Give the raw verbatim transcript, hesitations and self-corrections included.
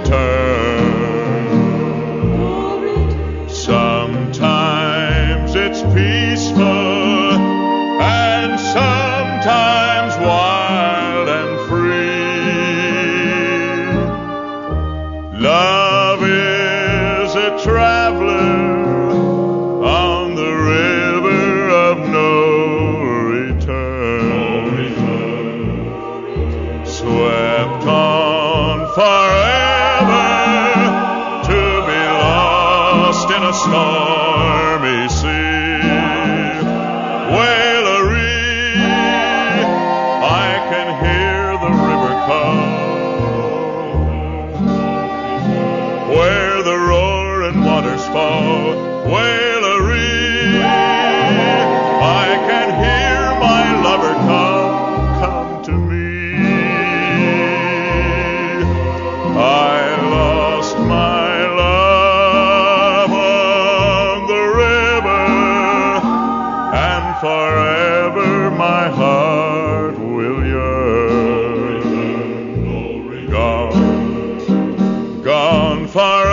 return. Sometimes it's peaceful, and sometimes wild and free. Love is a traveler on the river of no return, swept on forever to be lost in a stormy sea. Wailery, I can hear the river call, where the roaring waters fall. Wailery, I can hear my lover come, come to me. I lost my love on the river, and forever my heart will yearn. Gone, gone forever.